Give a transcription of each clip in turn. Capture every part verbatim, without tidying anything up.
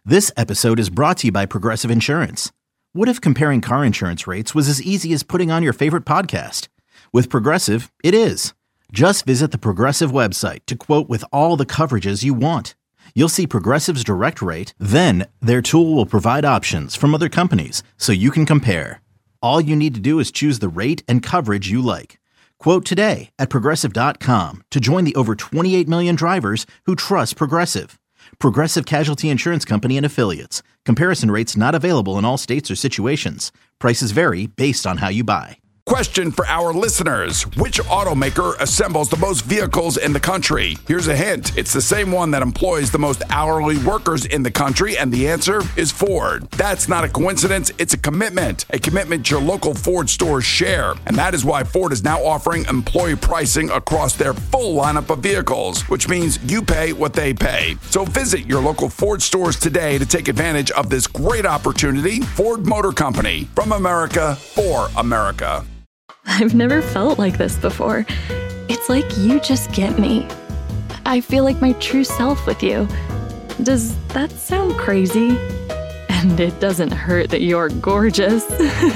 This episode is brought to you by Progressive Insurance. What if comparing car insurance rates was as easy as putting on your favorite podcast? With Progressive, it is. Just visit the Progressive website to quote with all the coverages you want. You'll see Progressive's direct rate, then their tool will provide options from other companies so you can compare. All you need to do is choose the rate and coverage you like. Quote today at progressive dot com to join the over twenty-eight million drivers who trust Progressive. Progressive Casualty Insurance Company and Affiliates. Comparison rates not available in all states or situations. Prices vary based on how you buy. Question for our listeners. Which automaker assembles the most vehicles in the country? Here's a hint. It's the same one that employs the most hourly workers in the country, and the answer is Ford. That's not a coincidence. It's a commitment. A commitment your local Ford stores share. And that is why Ford is now offering employee pricing across their full lineup of vehicles, which means you pay what they pay. So visit your local Ford stores today to take advantage of this great opportunity. Ford Motor Company. From America, for America. I've never felt like this before. It's like you just get me. I feel like my true self with you. Does that sound crazy? And it doesn't hurt that you're gorgeous.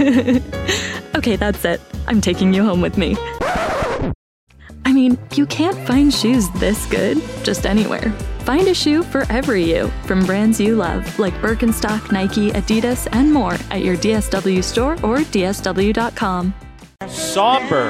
Okay, that's it. I'm taking you home with me. I mean, you can't find shoes this good just anywhere. Find a shoe for every you, from brands you love, like Birkenstock, Nike, Adidas, and more at your D S W store or D S W dot com. Somber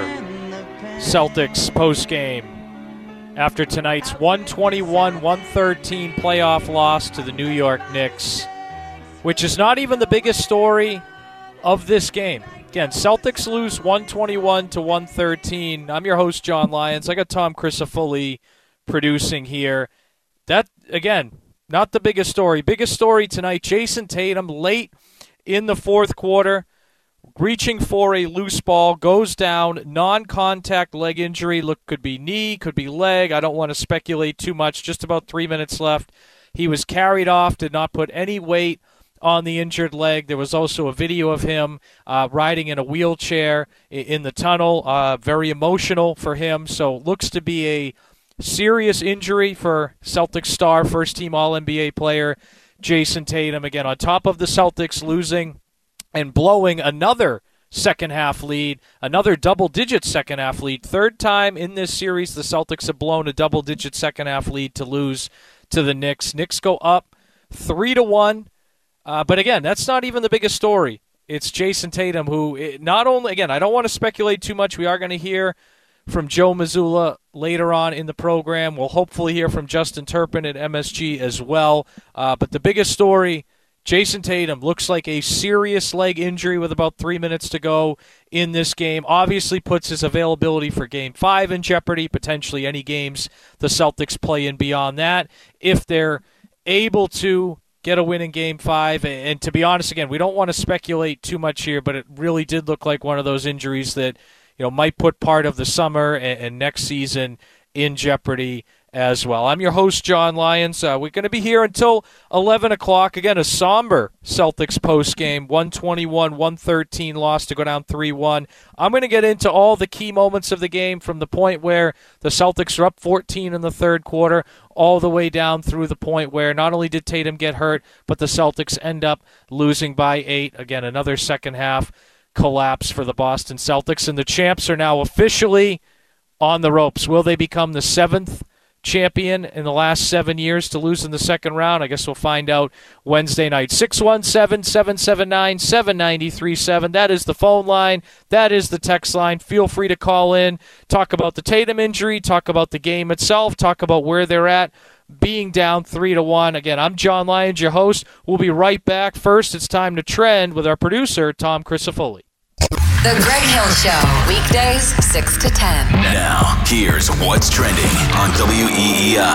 Celtics postgame after tonight's one twenty-one one thirteen playoff loss to the New York Knicks, which is not even the biggest story of this game. Again, Celtics lose one twenty-one to one thirteen. I'm your host, John Lyons. I got Tom Crisafulli producing here. That, again, not the biggest story. Biggest story tonight, Jason Tatum late in the fourth quarter, reaching for a loose ball, goes down, non-contact leg injury. Look, could be knee, could be leg. I don't want to speculate too much. Just about three minutes left. He was carried off, did not put any weight on the injured leg. There was also a video of him uh, riding in a wheelchair in the tunnel. Uh, very emotional for him. So looks to be a serious injury for Celtics star, first-team All N B A player Jason Tatum. Again, on top of the Celtics losing and blowing another second-half lead, another double-digit second-half lead. Third time in this series the Celtics have blown a double-digit second-half lead to lose to the Knicks. Knicks go up three to one. Uh, but again, that's not even the biggest story. It's Jason Tatum, who not only, again, I don't want to speculate too much. We are going to hear from Joe Mazzulla later on in the program. We'll hopefully hear from Justin Turpin at M S G as well. Uh, but the biggest story, Jason Tatum looks like a serious leg injury with about three minutes to go in this game. Obviously puts his availability for Game five in jeopardy, potentially any games the Celtics play in beyond that, if they're able to get a win in Game five. And to be honest, again, we don't want to speculate too much here, but it really did look like one of those injuries that, you know, might put part of the summer and, and next season in jeopardy as well. I'm your host, John Lyons. Uh, we're going to be here until eleven o'clock. Again, a somber Celtics postgame, one twenty-one one thirteen loss to go down three one. I'm going to get into all the key moments of the game from the point where the Celtics are up fourteen in the third quarter all the way down through the point where not only did Tatum get hurt, but the Celtics end up losing by eight. Again, another second half collapse for the Boston Celtics, and the champs are now officially on the ropes. Will they become the seventh champion in the last seven years to lose in the second round? I guess we'll find out Wednesday night. six one seven, seven seven nine, seven nine three seven. That is the phone line. That is the text line. Feel free to call in. Talk about the Tatum injury. Talk about the game itself. Talk about where they're at, being down three to one. Again, I'm John Lyons, your host. We'll be right back. First, it's time to trend with our producer, Tom Crisafulli. The Greg Hill Show, weekdays six to ten. Now, here's what's trending on W E E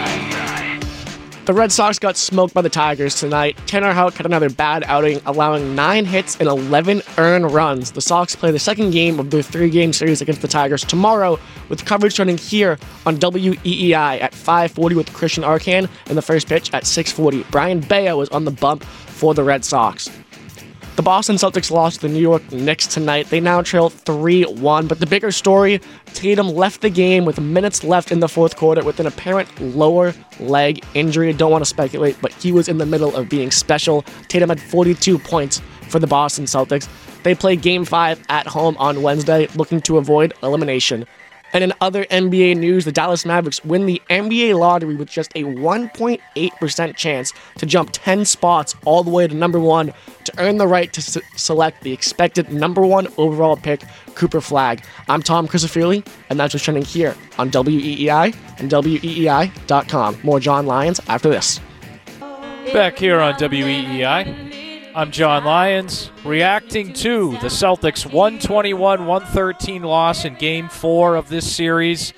I. The Red Sox got smoked by the Tigers tonight. Tanner Houck had another bad outing, allowing nine hits and eleven earned runs. The Sox play the second game of their three-game series against the Tigers tomorrow, with coverage running here on W E E I at five forty with Christian Arcan and the first pitch at six forty. Brian Bayo was on the bump for the Red Sox. The Boston Celtics lost to the New York Knicks tonight. They now trail three one, but the bigger story, Tatum left the game with minutes left in the fourth quarter with an apparent lower leg injury. I don't want to speculate, but he was in the middle of being special. Tatum had forty-two points for the Boston Celtics. They play Game five at home on Wednesday, looking to avoid elimination. And in other N B A news, the Dallas Mavericks win the N B A lottery with just a one point eight percent chance to jump ten spots all the way to number one to earn the right to s- select the expected number one overall pick, Cooper Flagg. I'm Tom Crisafulli, and that's what's trending here on W E E I and W E E I dot com. More John Lyons after this. Back here on W E E I. I'm John Lyons, reacting to the Celtics' one twenty-one one thirteen loss in Game four of this series.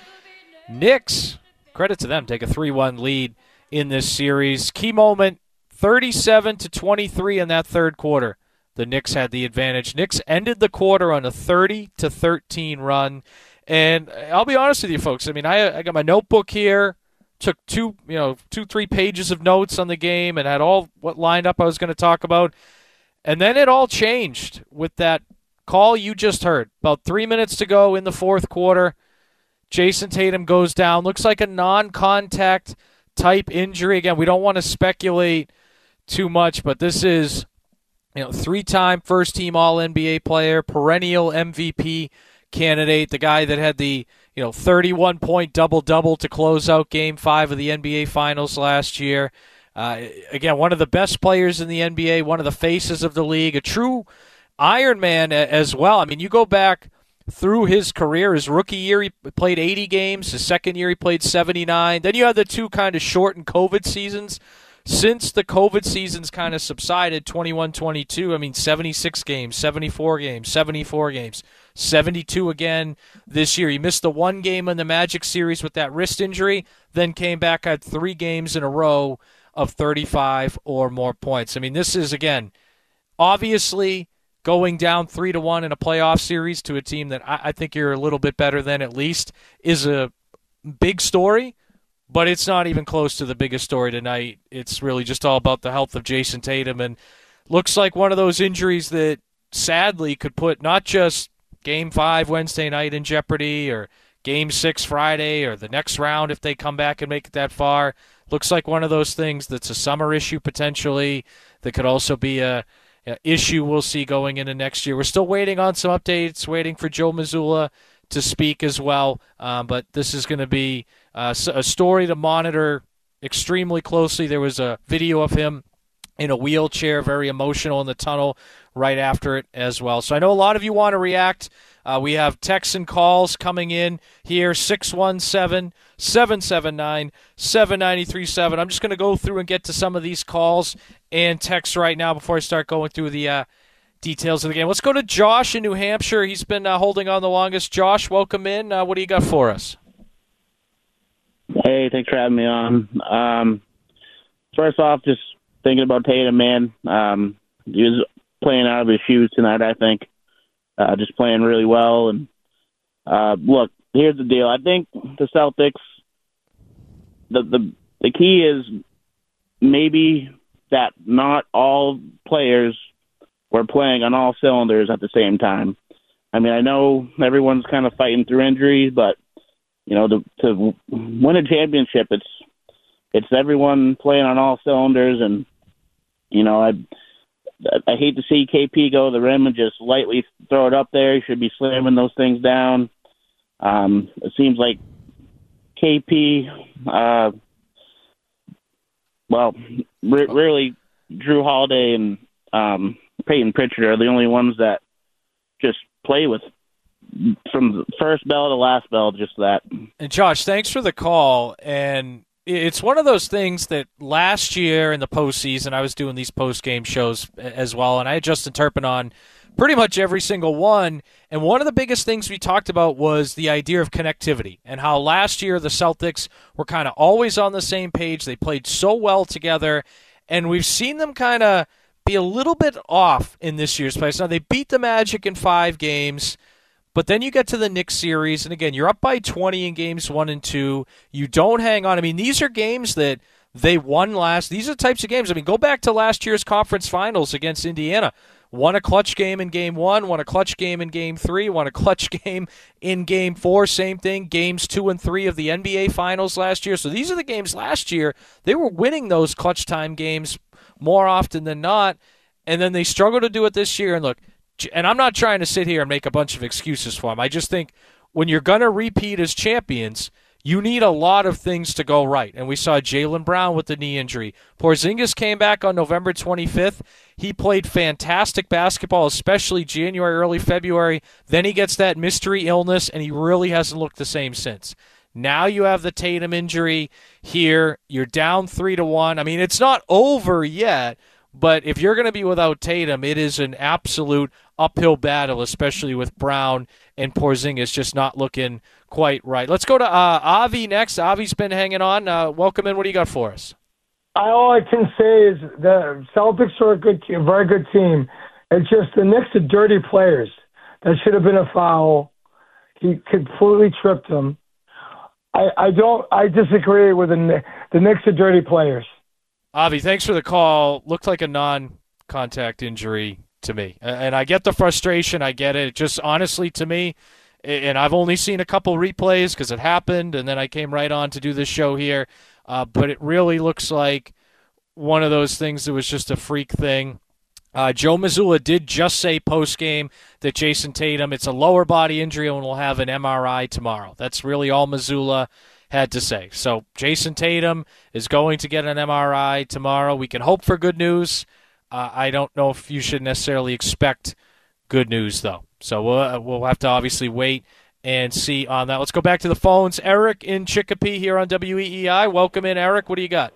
Knicks, credit to them, take a three one lead in this series. Key moment, thirty-seven to twenty-three in that third quarter. The Knicks had the advantage. Knicks ended the quarter on a thirty to thirteen run. And I'll be honest with you, folks. I mean, I, I got my notebook here. Took two, you know, two, three pages of notes on the game and had all what lined up I was going to talk about. And then it all changed with that call you just heard. About three minutes to go in the fourth quarter. Jason Tatum goes down. Looks like a non-contact type injury. Again, we don't want to speculate too much, but this is, you know, three-time first-team All N B A player, perennial M V P candidate, the guy that had the, you know, thirty-one point double-double to close out Game five of the N B A Finals last year. Uh, again, one of the best players in the N B A, one of the faces of the league, a true Iron Man as well. I mean, you go back through his career. His rookie year, he played eighty games. His second year, he played seventy-nine. Then you had the two kind of shortened COVID seasons. Since the COVID seasons kind of subsided, twenty-one twenty-two, I mean, seventy-six games, seventy-four games, seventy-four games, seventy-two again this year. He missed the one game in the Magic series with that wrist injury, then came back, had three games in a row of thirty-five or more points. I mean, this is, again, obviously going down three to one in a playoff series to a team that I, I think you're a little bit better than at least is a big story. But it's not even close to the biggest story tonight. It's really just all about the health of Jason Tatum. And looks like one of those injuries that sadly could put not just Game five Wednesday night in jeopardy or Game six Friday or the next round if they come back and make it that far. Looks like one of those things that's a summer issue potentially that could also be a, a issue we'll see going into next year. We're still waiting on some updates, waiting for Joe Mazzulla to speak as well. Um, but this is going to be Uh, a story to monitor extremely closely. There was a video of him in a wheelchair, very emotional in the tunnel right after it as well. So I know a lot of you want to react. Uh, we have texts and calls coming in here, six one seven, seven seven nine, seven nine three seven. I'm just going to go through and get to some of these calls and texts right now before I start going through the uh, details of the game. Let's go to Josh in New Hampshire. He's been uh, holding on the longest. Josh, welcome in. Uh, what do you got for us? Hey, thanks for having me on. Um, first off, just thinking about Tatum, man. Um, he was playing out of his shoes tonight, I think. Uh, just playing really well. And uh, look, here's the deal. I think the Celtics, the, the the key is maybe that not all players were playing on all cylinders at the same time. I mean, I know everyone's kind of fighting through injuries, but you know, to, to win a championship, it's it's everyone playing on all cylinders, and you know, I I hate to see K P go to the rim and just lightly throw it up there. He should be slamming those things down. Um, it seems like K P, uh, well, re- really, Drew Holiday and um, Peyton Pritchard are the only ones that just play with. From the first bell to last bell, just that. And Josh, thanks for the call. And it's one of those things that last year in the postseason, I was doing these post-game shows as well, and I had Justin Turpin on pretty much every single one. And one of the biggest things we talked about was the idea of connectivity and how last year the Celtics were kind of always on the same page. They played so well together, and we've seen them kind of be a little bit off in this year's playoffs. Now, they beat the Magic in five games. But then you get to the Knicks series, and again, you're up by twenty in games one and two. You don't hang on. I mean, these are games that they won last. These are the types of games. I mean, go back to last year's conference finals against Indiana. won a clutch game in game one, won a clutch game in game three, won a clutch game in game four. Same thing, games two and three of the N B A Finals last year. So these are the games last year. They were winning those clutch time games more often than not, and then they struggle to do it this year. And look, and I'm not trying to sit here and make a bunch of excuses for them. I just think when you're going to repeat as champions, you need a lot of things to go right. And we saw Jaylen Brown with the knee injury. Porzingis came back on November twenty-fifth. He played fantastic basketball, especially January, early February. Then he gets that mystery illness, and he really hasn't looked the same since. Now you have the Tatum injury here. You're down three to one. I mean, it's not over yet, but if you're going to be without Tatum, it is an absolute uphill battle, especially with Brown and Porzingis just not looking quite right. Let's go to uh, Avi next. Avi's been hanging on. Uh, welcome in. What do you got for us? All I can say is the Celtics are a good team, a very good team. It's just the Knicks are dirty players. That should have been a foul. He completely tripped him. I, I don't. I disagree with the the Knicks are dirty players. Avi, thanks for the call. Looked like a non-contact injury to me. And I get the frustration. I get it. Just honestly to me, and I've only seen a couple replays because it happened, and then I came right on to do this show here. Uh, but it really looks like one of those things that was just a freak thing. Uh, Joe Mazzulla did just say post-game that Jason Tatum, it's a lower body injury and will have an M R I tomorrow. That's really all Mazzulla had to say. So Jason Tatum is going to get an M R I tomorrow. We can hope for good news. Uh, I don't know if you should necessarily expect good news, though. So we'll, we'll have to obviously wait and see on that. Let's go back to the phones. Eric in Chicopee here on W E E I. Welcome in, Eric. What do you got?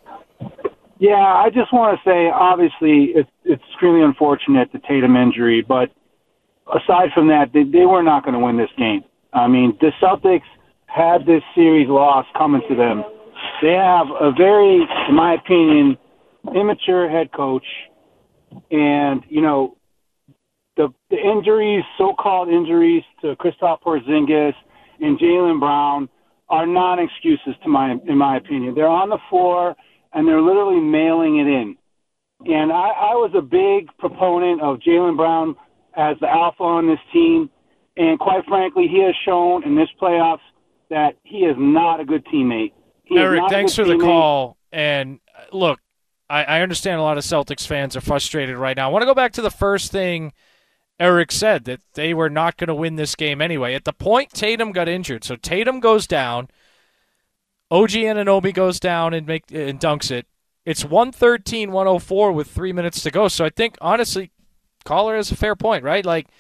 Yeah, I just want to say, obviously, it's, it's extremely unfortunate, the Tatum injury, but aside from that, they, they were not going to win this game. I mean, the Celtics had this series loss coming to them. They have a very, in my opinion, immature head coach, and, you know, the, the injuries, so-called injuries to Kristaps Porzingis and Jaylen Brown are not excuses, to my, in my opinion. They're on the floor, and they're literally mailing it in. And I, I was a big proponent of Jaylen Brown as the alpha on this team, and quite frankly, he has shown in this playoffs that he is not a good teammate. He Eric, thanks for teammate. the call. And look, I, I understand a lot of Celtics fans are frustrated right now. I want to go back to the first thing Eric said, that they were not going to win this game anyway. At the point Tatum got injured, so Tatum goes down, O G Anunoby goes down and make and dunks it. It's one thirteen one oh four with three minutes to go. So I think, honestly, caller has a fair point, right? Like,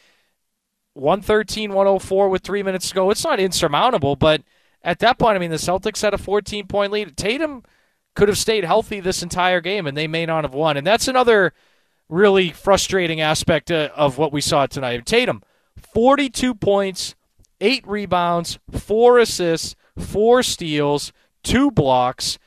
one thirteen one oh four with three minutes to go. It's not insurmountable, but at that point, I mean, the Celtics had a fourteen-point lead. Tatum could have stayed healthy this entire game, and they may not have won. And that's another really frustrating aspect uh, of what we saw tonight. Tatum, forty-two points, eight rebounds, four assists, four steals, two blocks.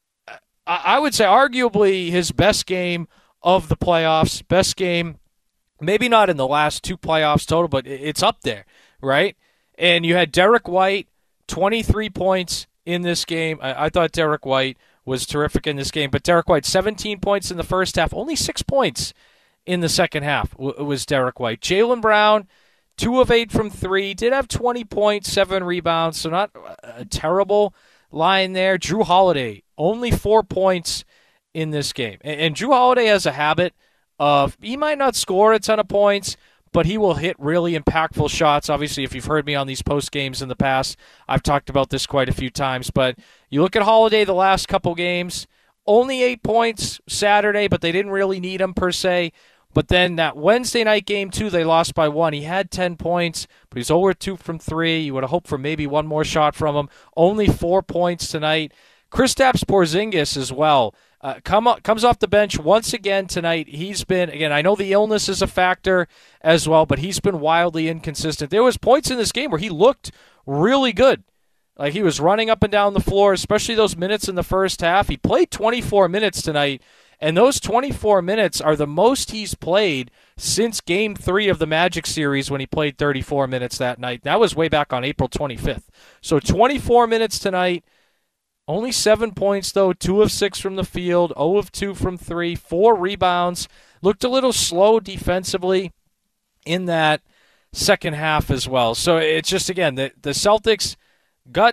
I, I would say arguably his best game of the playoffs, best game, maybe not in the last two playoffs total, but it's up there, right? And you had Derek White, twenty-three points in this game. I, I thought Derek White was terrific in this game, but Derek White, seventeen points in the first half, only six points in the second half w- was Derek White. Jaylen Brown, two of eight from three, did have twenty points, seven rebounds, so not a terrible line there. Drew Holiday, only four points in this game. And, and Drew Holiday has a habit of, he might not score a ton of points, but he will hit really impactful shots. Obviously, if you've heard me on these post games in the past, I've talked about this quite a few times. But you look at Holiday the last couple games, only eight points Saturday, but they didn't really need him per se. But then that Wednesday night game, too, they lost by one. He had ten points, but he's over two from three. You would have hoped for maybe one more shot from him. Only four points tonight. Kristaps Porzingis as well. Uh, come up, comes off the bench once again tonight. He's been, again, I know the illness is a factor as well, but he's been wildly inconsistent. There was points in this game where he looked really good. Like he was running up and down the floor, especially those minutes in the first half. He played twenty-four minutes tonight, and those twenty-four minutes are the most he's played since Game three of the Magic series when he played thirty-four minutes that night. That was way back on April twenty-fifth. So twenty-four minutes tonight. Only seven points, though, two of six from the field, zero of two from three, four rebounds. Looked a little slow defensively in that second half as well. So it's just, again, the, the Celtics got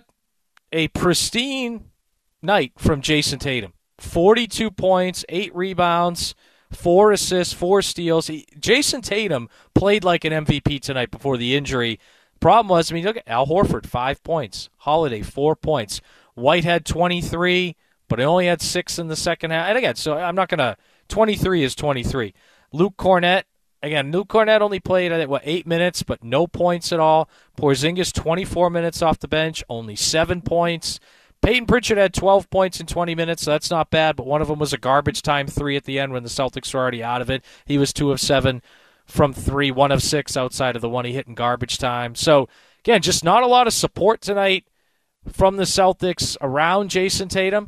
a pristine night from Jason Tatum. forty-two points, eight rebounds, four assists, four steals. He, Jason Tatum played like an M V P tonight before the injury. Problem was, I mean, look at Al Horford, five points. Holiday, four points. Whitehead, twenty-three, but he only had six in the second half. And again, so I'm not going to – twenty-three is twenty-three. Luke Cornett, again, Luke Cornett only played, I think, what, eight minutes, but no points at all. Porzingis, twenty-four minutes off the bench, only seven points. Peyton Pritchard had twelve points in twenty minutes, so that's not bad, but one of them was a garbage time three at the end when the Celtics were already out of it. He was two of seven from three, one of six outside of the one he hit in garbage time. So, again, just not a lot of support tonight from the Celtics around Jason Tatum,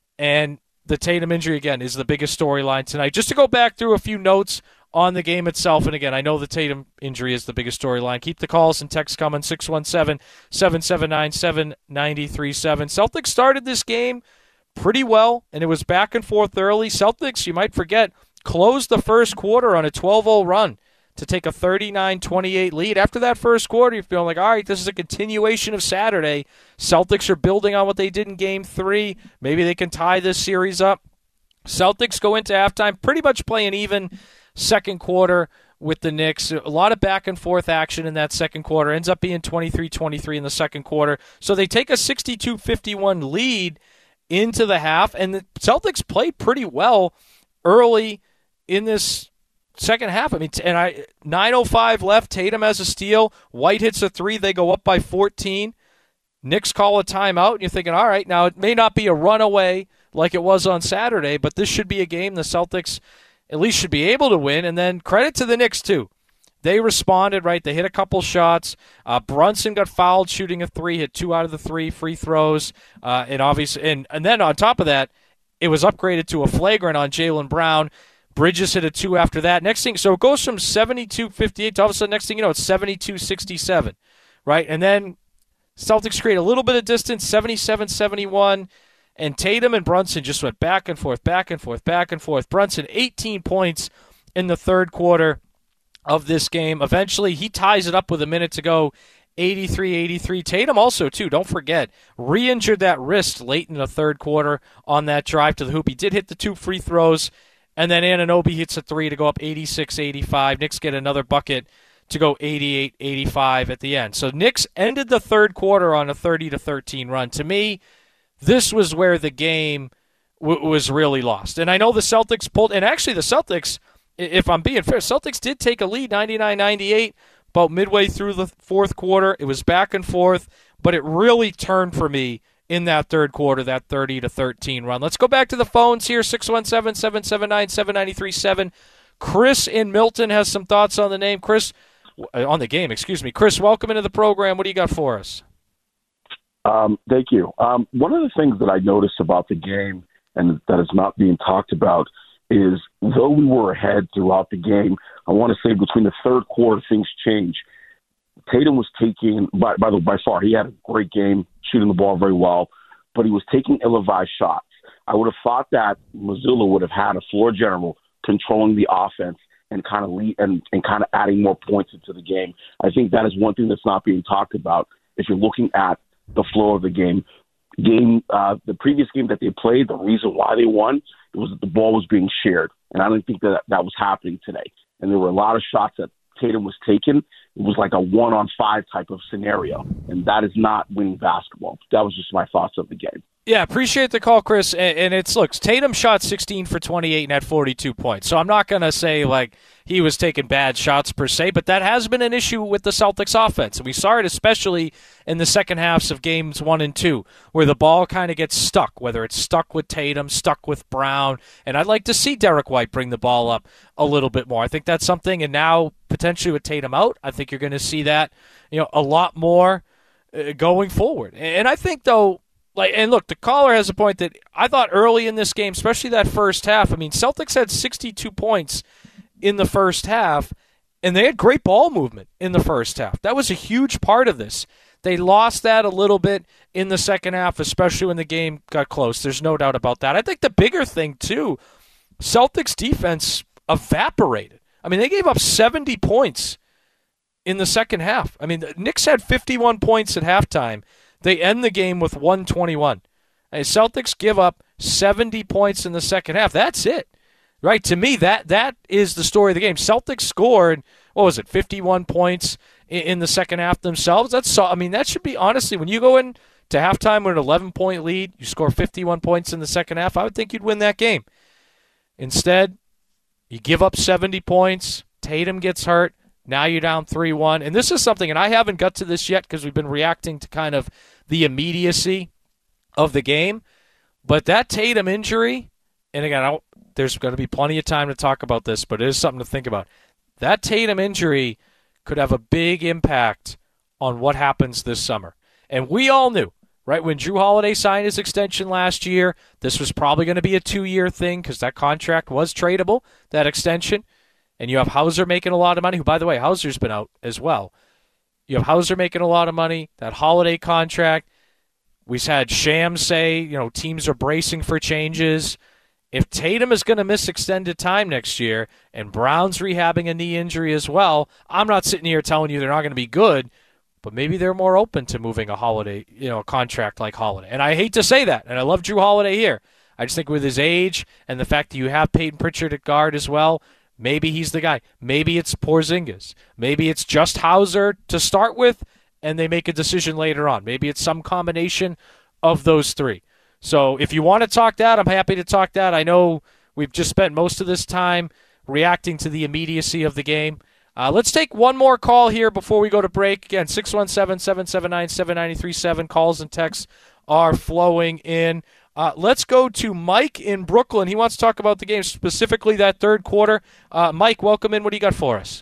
and the Tatum injury, again, is the biggest storyline tonight. Just to go back through a few notes on the game itself, and again, I know the Tatum injury is the biggest storyline. Keep the calls and texts coming, six one seven, seven seven nine, seven nine three seven. Celtics started this game pretty well, and it was back and forth early. Celtics, you might forget, closed the first quarter on a twelve oh run to take a thirty-nine twenty-eight lead. After that first quarter, you're feeling like, all right, this is a continuation of Saturday. Celtics are building on what they did in Game three. Maybe they can tie this series up. Celtics go into halftime pretty much playing even second quarter with the Knicks. A lot of back-and-forth action in that second quarter. Ends up being twenty-three twenty-three in the second quarter. So they take a sixty-two fifty-one lead into the half, and the Celtics played pretty well early in this second half. I mean, and I nine oh five left. Tatum has a steal. White hits a three. They go up by fourteen. Knicks call a timeout, and you're thinking, all right, now it may not be a runaway like it was on Saturday, but this should be a game the Celtics at least should be able to win. And then credit to the Knicks, too. They responded, right? They hit a couple shots. Uh, Brunson got fouled shooting a three, hit two out of the three free throws. Uh, and obviously, and, and then on top of that, it was upgraded to a flagrant on Jaylen Brown. Bridges hit a two after that. Next thing, so it goes from seventy-two fifty-eight to all of a sudden, next thing you know, it's seventy-two sixty-seven, right? And then Celtics create a little bit of distance, seventy-seven seventy-one, and Tatum and Brunson just went back and forth, back and forth, back and forth. Brunson, eighteen points in the third quarter of this game. Eventually, he ties it up with a minute to go, eighty-three eighty-three. Tatum also, too, don't forget, re-injured that wrist late in the third quarter on that drive to the hoop. He did hit the two free throws, and then Anunoby hits a three to go up eighty-six eighty-five. Knicks get another bucket to go eighty-eight eighty-five at the end. So Knicks ended the third quarter on a thirty to thirteen run. To me, this was where the game w- was really lost. And I know the Celtics pulled, and actually the Celtics, if I'm being fair, Celtics did take a lead ninety-nine ninety-eight about midway through the fourth quarter. It was back and forth, but it really turned for me in that third quarter, that thirty to thirteen run. Let's go back to the phones here, six one seven, seven seven nine, seven nine three seven. Chris in Milton has some thoughts on the name. Chris, on the game, excuse me. Chris, welcome into the program. What do you got for us? Um, thank you. Um, one of the things that I noticed about the game and that is not being talked about is though we were ahead throughout the game, I want to say between the third quarter, things changed. Tatum was taking, by, by the by far, he had a great game, shooting the ball very well, but he was taking ill-advised shots. I would have thought that Mazzulla would have had a floor general controlling the offense and kind of lead, and, and kind of adding more points into the game. I think that is one thing that's not being talked about if you're looking at the flow of the game. Game, uh, the previous game that they played, the reason why they won, it was that the ball was being shared, and I don't think that that was happening today. And there were a lot of shots that Tatum was taking. It was like a one-on-five type of scenario, and that is not winning basketball. That was just my thoughts of the game. Yeah, appreciate the call, Chris. And, and it's, look, Tatum shot sixteen for twenty-eight and had forty-two points. So I'm not going to say, like, he was taking bad shots per se, but that has been an issue with the Celtics offense. And we saw it especially in the second halves of games one and two, where the ball kind of gets stuck, whether it's stuck with Tatum, stuck with Brown. And I'd like to see Derek White bring the ball up a little bit more. I think that's something, and now potentially with Tatum out, I think you're going to see that, you know, a lot more uh, going forward. And I think, though, Like, and look, the caller has a point that I thought early in this game, especially that first half, I mean, Celtics had sixty-two points in the first half, and they had great ball movement in the first half. That was a huge part of this. They lost that a little bit in the second half, especially when the game got close. There's no doubt about that. I think the bigger thing, too, Celtics defense evaporated. I mean, they gave up seventy points in the second half. I mean, the Knicks had fifty-one points at halftime. They end the game with one twenty-one. And Celtics give up seventy points in the second half. That's it. Right? To me, that that is the story of the game. Celtics scored, what was it, fifty-one points in, in the second half themselves. That's I mean, that should be, honestly, when you go in to halftime with an eleven-point lead, you score fifty-one points in the second half, I would think you'd win that game. Instead, you give up seventy points, Tatum gets hurt, now you're down three one. And this is something, and I haven't got to this yet because we've been reacting to kind of the immediacy of the game, but that Tatum injury, and again, I don't, there's going to be plenty of time to talk about this, but it is something to think about. That Tatum injury could have a big impact on what happens this summer. And we all knew, right, when Jrue Holiday signed his extension last year, this was probably going to be a two-year thing because that contract was tradable, that extension. And you have Hauser making a lot of money, who, by the way, Hauser's been out as well. You have Hauser making a lot of money, that Holiday contract. We've had Shams say, you know, teams are bracing for changes. If Tatum is going to miss extended time next year and Brown's rehabbing a knee injury as well, I'm not sitting here telling you they're not going to be good, but maybe they're more open to moving a Holiday, you know, a contract like Holiday. And I hate to say that, and I love Jrue Holiday here. I just think with his age and the fact that you have Peyton Pritchard at guard as well, maybe he's the guy. Maybe it's Porzingis. Maybe it's just Hauser to start with, and they make a decision later on. Maybe it's some combination of those three. So if you want to talk that, I'm happy to talk that. I know we've just spent most of this time reacting to the immediacy of the game. Uh, let's take one more call here before we go to break. Again, six one seven, seven seven nine, seven nine three seven. Calls and texts are flowing in. Uh, let's go to Mike in Brooklyn. He wants to talk about the game, specifically that third quarter. Uh, Mike, welcome in. What do you got for us?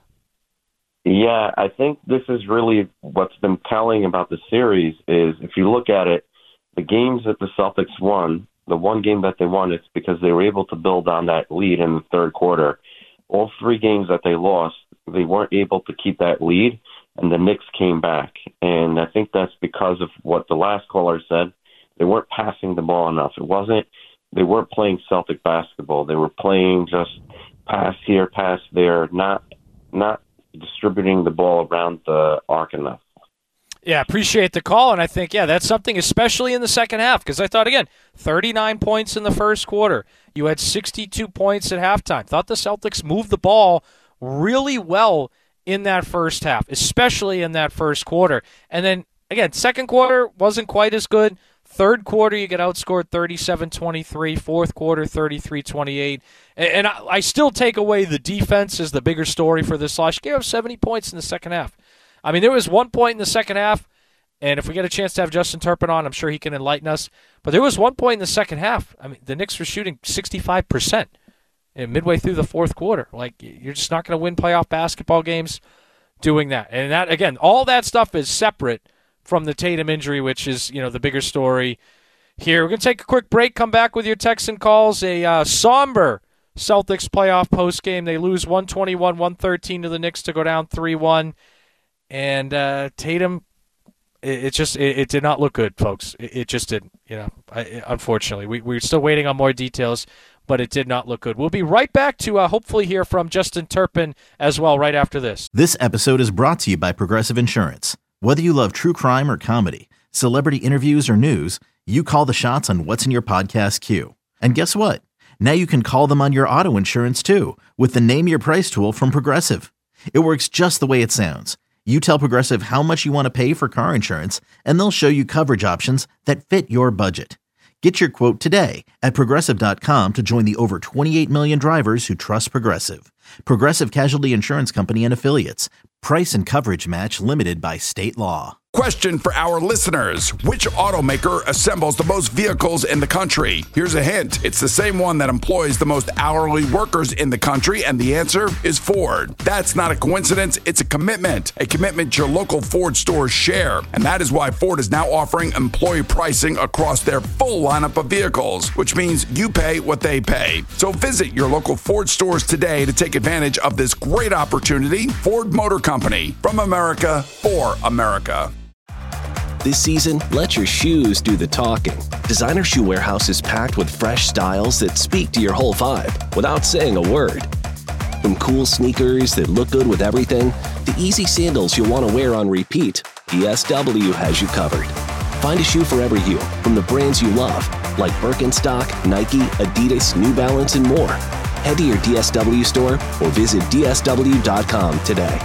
Yeah, I think this is really what's been telling about the series is if you look at it, the games that the Celtics won, the one game that they won, it's because they were able to build on that lead in the third quarter. All three games that they lost, they weren't able to keep that lead, and the Knicks came back. And I think that's because of what the last caller said. They weren't passing the ball enough. It wasn't, they weren't playing Celtic basketball. They were playing just pass here, pass there, not not distributing the ball around the arc enough. Yeah, appreciate the call, and I think, yeah, that's something especially in the second half, because I thought, again, thirty-nine points in the first quarter. You had sixty-two points at halftime. Thought the Celtics moved the ball really well in that first half, especially in that first quarter. And then, again, second quarter wasn't quite as good. Third quarter, you get outscored thirty-seven twenty-three. Fourth quarter, thirty-three twenty-eight. And I, I still take away the defense as the bigger story for this loss. You gave up seventy points in the second half. I mean, there was one point in the second half, and if we get a chance to have Justin Turpin on, I'm sure he can enlighten us. But there was one point in the second half. I mean, the Knicks were shooting sixty-five percent midway through the fourth quarter. Like, you're just not going to win playoff basketball games doing that. And that, again, all that stuff is separate from the Tatum injury, which is, you know, the bigger story here. We're going to take a quick break, come back with your texts and calls. A uh, somber Celtics playoff postgame. They lose one twenty-one one thirteen to the Knicks to go down three one. And uh, Tatum, it, it just it, it did not look good, folks. It, it just didn't, you know, I, unfortunately. We, we're still waiting on more details, but it did not look good. We'll be right back to uh, hopefully hear from Justin Turpin as well right after this. This episode is brought to you by Progressive Insurance. Whether you love true crime or comedy, celebrity interviews or news, you call the shots on what's in your podcast queue. And guess what? Now you can call them on your auto insurance too with the Name Your Price tool from Progressive. It works just the way it sounds. You tell Progressive how much you want to pay for car insurance, and they'll show you coverage options that fit your budget. Get your quote today at Progressive dot com to join the over twenty-eight million drivers who trust Progressive. Progressive Casualty Insurance Company and Affiliates. Price and coverage match limited by state law. Question for our listeners. Which automaker assembles the most vehicles in the country? Here's a hint. It's the same one that employs the most hourly workers in the country, and the answer is Ford. That's not a coincidence. It's a commitment. A commitment your local Ford stores share. And that is why Ford is now offering employee pricing across their full lineup of vehicles, which means you pay what they pay. So visit your local Ford stores today to take advantage of this great opportunity. Ford Motor Company. From America, for America. This season, let your shoes do the talking. Designer Shoe Warehouse is packed with fresh styles that speak to your whole vibe without saying a word. From cool sneakers that look good with everything, to easy sandals you'll want to wear on repeat, D S W has you covered. Find a shoe for every you from the brands you love, like Birkenstock, Nike, Adidas, New Balance, and more. Head to your D S W store or visit D S W dot com today.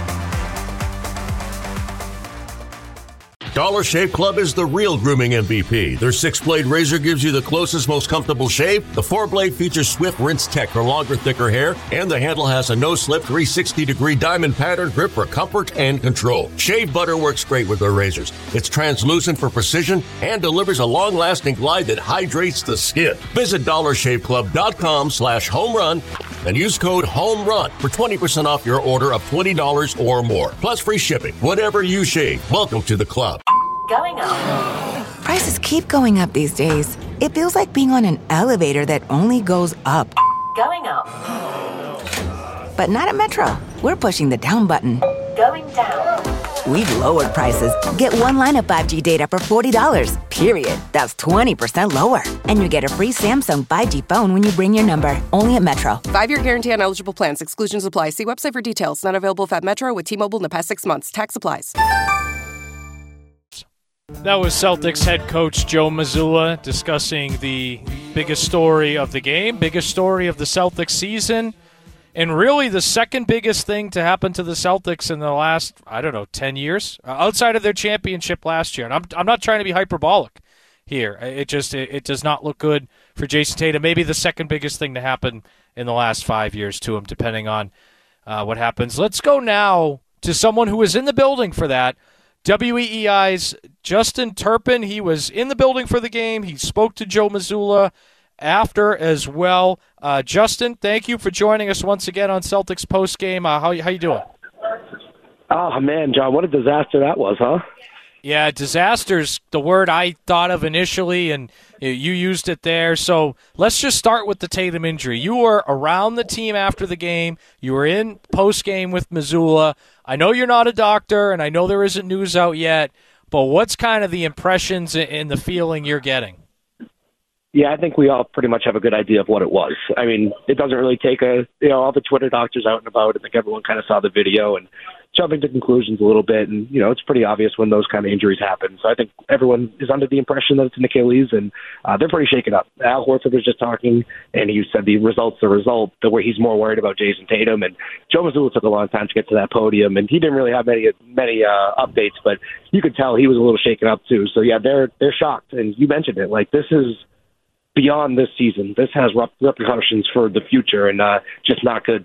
Dollar Shave Club is the real grooming M V P. Their six-blade razor gives you the closest, most comfortable shave. The four-blade features Swift Rinse Tech for longer, thicker hair, and the handle has a no-slip three hundred sixty degree diamond pattern grip for comfort and control. Shave butter works great with their razors. It's translucent for precision and delivers a long-lasting glide that hydrates the skin. Visit dollar shave club dot com slash home run and use code HOMERUN for twenty percent off your order of twenty dollars or more, plus free shipping. Whatever you shave, welcome to the club. Going up. Prices keep going up these days. It feels like being on an elevator that only goes up. Going up. But not at Metro. We're pushing the down button. Going down. We've lowered prices. Get one line of five G data for forty dollars, period. That's twenty percent lower. And you get a free Samsung five G phone when you bring your number. Only at Metro. Five-year guarantee on eligible plans. Exclusions apply. See website for details. Not available at Metro with T-Mobile in the past six months. Tax applies. That was Celtics head coach Joe Mazzulla discussing the biggest story of the game, biggest story of the Celtics season, and really the second biggest thing to happen to the Celtics in the last, I don't know, ten years, uh, outside of their championship last year. And I'm I'm not trying to be hyperbolic here. It just it, it does not look good for Jason Tatum. Maybe the second biggest thing to happen in the last five years to him, depending on uh, what happens. Let's go now to someone who was in the building for that. W E E I's Justin Turpin, he was in the building for the game. He spoke to Joe Mazzulla after as well. Uh, Justin, thank you for joining us once again on Celtics Postgame. Uh, how, how you doing? Oh, man, John, what a disaster that was, huh? Yeah, disaster's the word I thought of initially, and you used it there. So let's just start with the Tatum injury. You were around the team after the game. You were in postgame with Mazzulla. I know you're not a doctor, and I know there isn't news out yet, but what's kind of the impressions and the feeling you're getting? Yeah, I think we all pretty much have a good idea of what it was. I mean, it doesn't really take a, you know, all the Twitter doctors out and about. I think everyone kind of saw the video and jumping to conclusions a little bit. And, you know, it's pretty obvious when those kind of injuries happen. So I think everyone is under the impression that it's an Achilles, and uh, they're pretty shaken up. Al Horford was just talking, and he said the result's the result, the way he's more worried about Jason Tatum. And Joe Mazzulla took a long time to get to that podium, and he didn't really have many many uh, updates, but you could tell he was a little shaken up too. So, yeah, they're they're shocked. And you mentioned it. Like, this is beyond this season. This has repercussions for the future, and uh, just not good.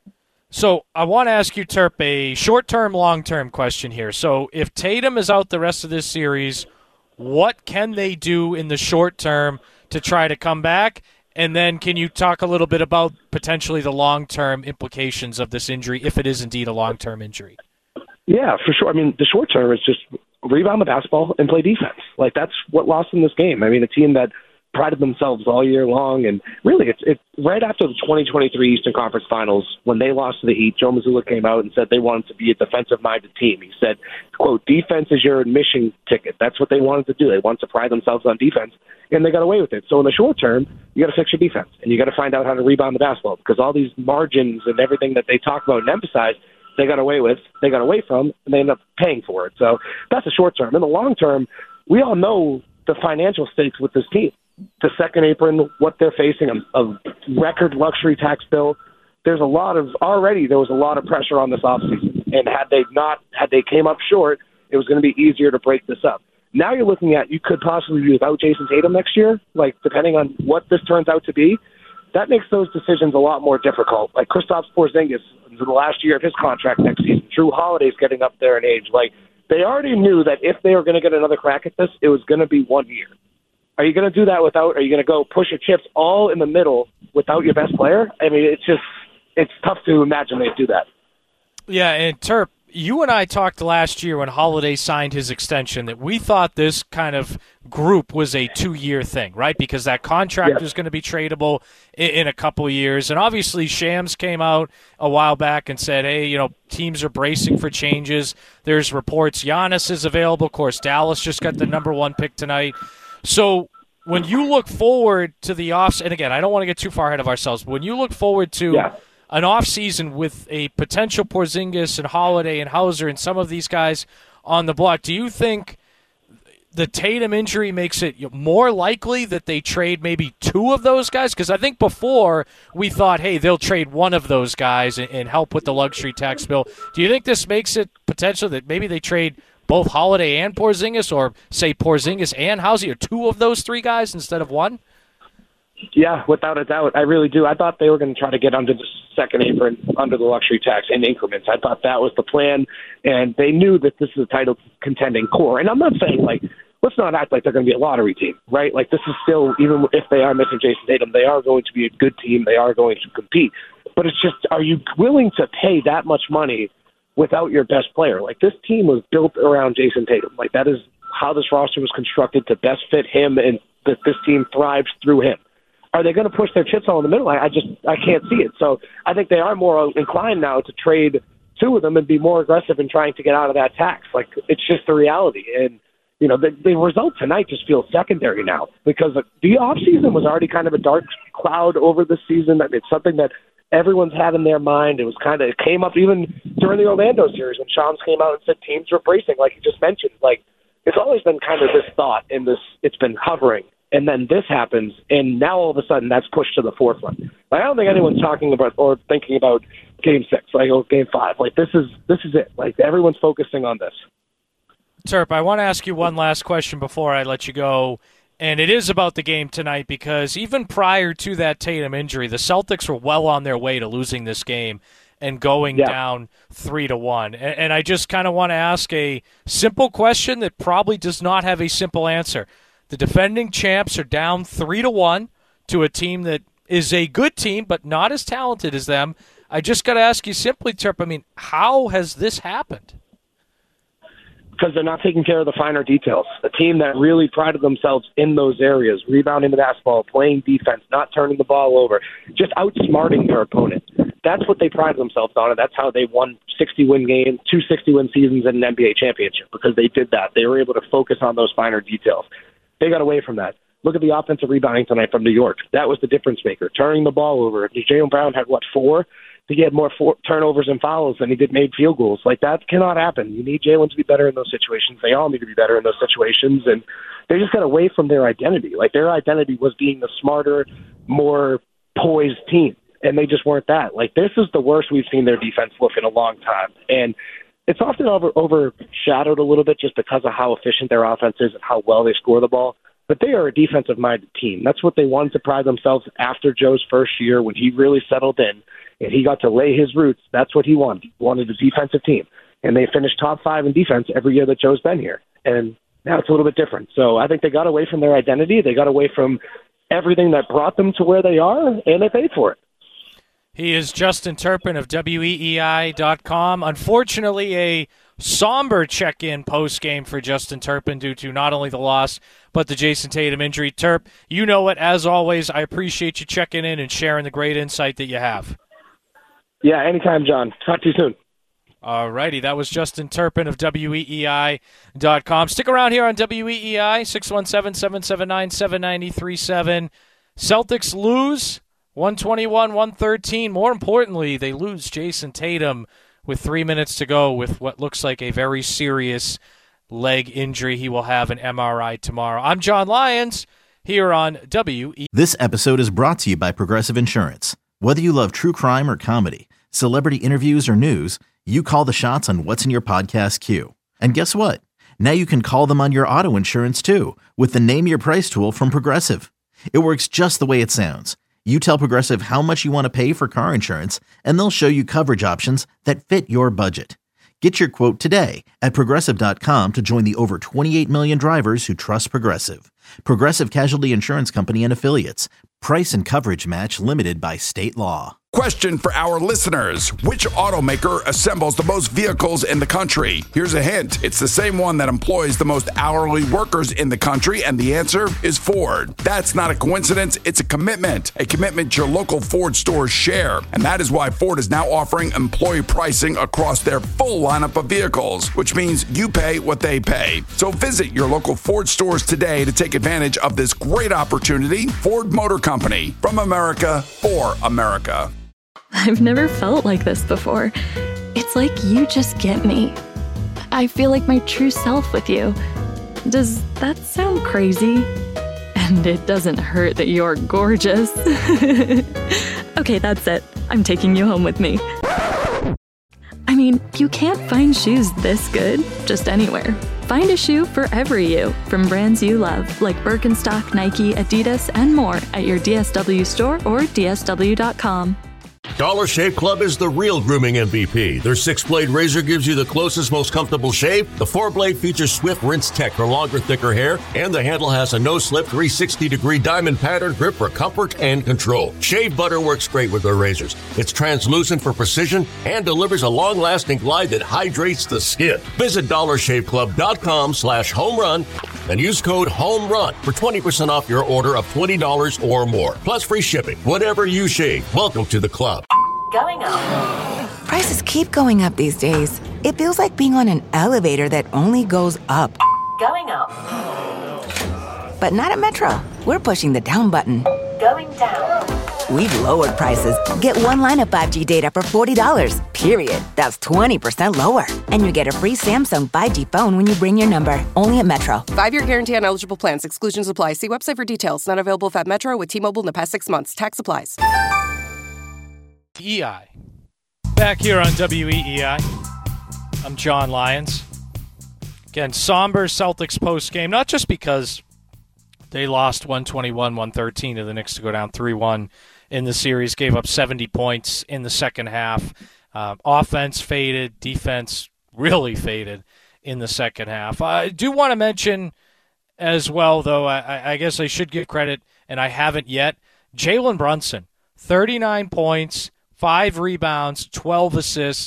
So I want to ask you, Terp, a short-term, long-term question here. So if Tatum is out the rest of this series, what can they do in the short term to try to come back? And then can you talk a little bit about potentially the long-term implications of this injury, if it is indeed a long-term injury? Yeah, for sure. I mean, the short term is just rebound the basketball and play defense. Like, that's what lost in this game. I mean, a team that prided themselves all year long, and really it's it's right after the twenty twenty-three Eastern Conference Finals when they lost to the Heat. Joe Mazzulla came out and said they wanted to be a defensive-minded team. He said, quote, defense is your admission ticket. That's what they wanted to do. They wanted to pride themselves on defense, and they got away with it. So in the short term, you got to fix your defense, and you got to find out how to rebound the basketball, because all these margins and everything that they talk about and emphasize, they got away with, they got away from, and they end up paying for it. So that's the short term. In the long term, we all know the financial stakes with this team. The second apron, what they're facing, a, a record luxury tax bill. There's a lot of, already there was a lot of pressure on this offseason. And had they not, had they came up short, it was going to be easier to break this up. Now you're looking at, you could possibly be without Jason Tatum next year, like depending on what this turns out to be. That makes those decisions a lot more difficult. Like Kristaps Porzingis, in the last year of his contract next season, Drew Holiday's getting up there in age. Like, they already knew that if they were going to get another crack at this, it was going to be one year. Are you going to do that without, are you going to go push your chips all in the middle without your best player? I mean, it's just, it's tough to imagine they'd do that. Yeah, and Terp, you and I talked last year when Holiday signed his extension that we thought this kind of group was a two-year thing, right? Because that contract yes. was going to be tradable in, in a couple of years. And obviously Shams came out a while back and said, hey, you know, teams are bracing for changes. There's reports Giannis is available. Of course, Dallas just got the number one pick tonight. So when you look forward to the offs, and again, I don't want to get too far ahead of ourselves, but when you look forward to yeah. an offseason with a potential Porzingis and Holiday and Hauser and some of these guys on the block, do you think the Tatum injury makes it more likely that they trade maybe two of those guys? Because I think before we thought, hey, they'll trade one of those guys and, and help with the luxury tax bill. Do you think this makes it potential that maybe they trade both Holiday and Porzingis, or say Porzingis and Hauser, or two of those three guys instead of one? Yeah, without a doubt. I really do. I thought they were going to try to get under the second apron, under the luxury tax in increments. I thought that was the plan, and they knew that this is a title contending core. And I'm not saying, like, let's not act like they're going to be a lottery team, right? Like, this is still, even if they are missing Jason Tatum, they are going to be a good team. They are going to compete. But it's just, are you willing to pay that much money without your best player? Like, this team was built around Jason Tatum. Like, that is how this roster was constructed to best fit him, and that this team thrives through him. Are they going to push their chips all in the middle? I, I just I can't see it. So I think they are more inclined now to trade two of them and be more aggressive in trying to get out of that tax. Like, it's just the reality. And, you know, the, the result tonight just feels secondary now, because the offseason was already kind of a dark cloud over the season. I mean, it's something that everyone's had in their mind. It was kind of, it came up even during the Orlando series when Shams came out and said teams were bracing, like you just mentioned. Like, it's always been kind of this thought, and this, it's been hovering. And then this happens, and now all of a sudden that's pushed to the forefront. Like, I don't think anyone's talking about or thinking about Game Six, like or Game Five. Like, this is this is it. Like, everyone's focusing on this. Terp, I want to ask you one last question before I let you go, and it is about the game tonight, because even prior to that Tatum injury, the Celtics were well on their way to losing this game and going yeah. down three to one. And, and I just kind of want to ask a simple question that probably does not have a simple answer. The defending champs are down three to one to a team that is a good team, but not as talented as them. I just got to ask you simply, Terp, I mean, how has this happened? Because they're not taking care of the finer details. A team that really prided themselves in those areas, rebounding the basketball, playing defense, not turning the ball over, just outsmarting their opponent. That's what they pride themselves on, and that's how they won sixty-win games, two sixty-win seasons in an N B A championship, because they did that. They were able to focus on those finer details. They got away from that. Look at the offensive rebounding tonight from New York. That was the difference maker. Turning the ball over. Jaylen Brown had, what, four? He had more four turnovers and fouls than he did made field goals. Like, that cannot happen. You need Jaylen to be better in those situations. They all need to be better in those situations. And they just got away from their identity. Like, their identity was being the smarter, more poised team. And they just weren't that. Like, this is the worst we've seen their defense look in a long time. And it's often over, overshadowed a little bit just because of how efficient their offense is and how well they score the ball. But they are a defensive-minded team. That's what they wanted to pride themselves after Joe's first year, when he really settled in and he got to lay his roots. That's what he wanted. He wanted a defensive team. And they finished top five in defense every year that Joe's been here. And now it's a little bit different. So I think they got away from their identity. They got away from everything that brought them to where they are, and they paid for it. He is Justin Turpin of W E E I dot com. Unfortunately, a somber check-in post-game for Justin Turpin due to not only the loss, but the Jason Tatum injury. Terp, you know it. As always, I appreciate you checking in and sharing the great insight that you have. Yeah, anytime, John. Talk to you soon. All righty, that was Justin Turpin of W E E I dot com. Stick around here on W E E I, six one seven, seven seven nine, seven nine three seven. Celtics lose one twenty-one one thirteen. More importantly, they lose Jason Tatum with three minutes to go with what looks like a very serious leg injury. He will have an M R I tomorrow. I'm John Lyons here on W E E I. This episode is brought to you by Progressive Insurance. Whether you love true crime or comedy, celebrity interviews or news, you call the shots on what's in your podcast queue. And guess what? Now you can call them on your auto insurance too with the Name Your Price tool from Progressive. It works just the way it sounds. You tell Progressive how much you want to pay for car insurance, and they'll show you coverage options that fit your budget. Get your quote today at Progressive dot com to join the over twenty-eight million drivers who trust Progressive. Progressive Casualty Insurance Company and Affiliates. Price and coverage match limited by state law. Question for our listeners. Which automaker assembles the most vehicles in the country? Here's a hint. It's the same one that employs the most hourly workers in the country, and the answer is Ford. That's not a coincidence. It's a commitment. A commitment your local Ford stores share. And that is why Ford is now offering employee pricing across their full lineup of vehicles, which means you pay what they pay. So visit your local Ford stores today to take advantage of this great opportunity. Ford Motor Company. From America, for America. I've never felt like this before. It's like you just get me. I feel like my true self with you. Does that sound crazy? And it doesn't hurt that you're gorgeous. Okay, that's it. I'm taking you home with me. I mean, you can't find shoes this good just anywhere. Find a shoe for every you from brands you love, like Birkenstock, Nike, Adidas, and more at your D S W store or D S W dot com. Dollar Shave Club is the real grooming M V P. Their six-blade razor gives you the closest, most comfortable shave. The four-blade features Swift Rinse Tech for longer, thicker hair, and the handle has a no-slip three hundred sixty degree diamond pattern grip for comfort and control. Shave butter works great with their razors. It's translucent for precision and delivers a long-lasting glide that hydrates the skin. Visit dollar shave club dot com slash home run and use code HOMERUN for twenty percent off your order of twenty dollars or more, plus free shipping. Whatever you shave, welcome to the club. Going up. Prices keep going up these days. It feels like being on an elevator that only goes up. Going up. But not at Metro. We're pushing the down button. Going down. We've lowered prices. Get one line of five G data for forty dollars, period. That's twenty percent lower. And you get a free Samsung five G phone when you bring your number. Only at Metro. Five-year guarantee on eligible plans. Exclusions apply. See website for details. Not available at Metro with T-Mobile in the past six months. Tax applies. E I. Back here on W E E I. I'm John Lyons. Again, somber Celtics post-game, not just because they lost one twenty-one one thirteen to the Knicks to go down three one in the series, gave up seventy points in the second half. Uh, offense faded, defense really faded in the second half. I do want to mention as well, though, I, I guess I should give credit, and I haven't yet, Jalen Brunson, thirty-nine points, five rebounds, twelve assists.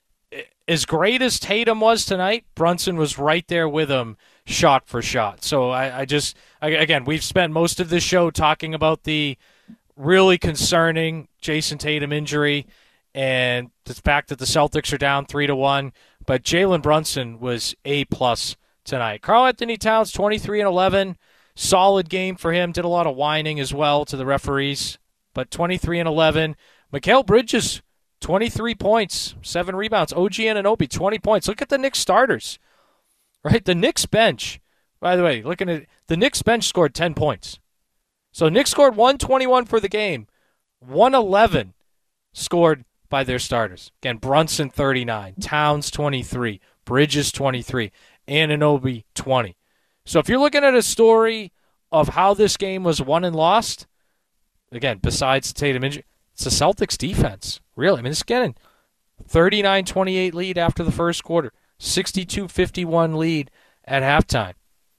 As great as Tatum was tonight, Brunson was right there with him shot for shot. So I, I just, I, again, we've spent most of this show talking about the really concerning Jason Tatum injury and the fact that the Celtics are down three to one. But Jalen Brunson was A-plus tonight. Karl-Anthony Towns, twenty-three and eleven. Solid game for him. Did a lot of whining as well to the referees. But twenty-three and eleven. Mikal Bridges, twenty-three points, seven rebounds. O G Anunoby, twenty points. Look at the Knicks starters, right? The Knicks bench, by the way, looking at the Knicks bench scored ten points. So Knicks scored one twenty-one for the game. one eleven scored by their starters. Again, Brunson, thirty-nine. Towns, twenty-three. Bridges, twenty-three. Anunoby, twenty. So if you're looking at a story of how this game was won and lost, again, besides Tatum injury, it's the Celtics defense. Really, I mean, it's getting thirty-nine twenty-eight lead after the first quarter, sixty-two fifty-one lead at halftime.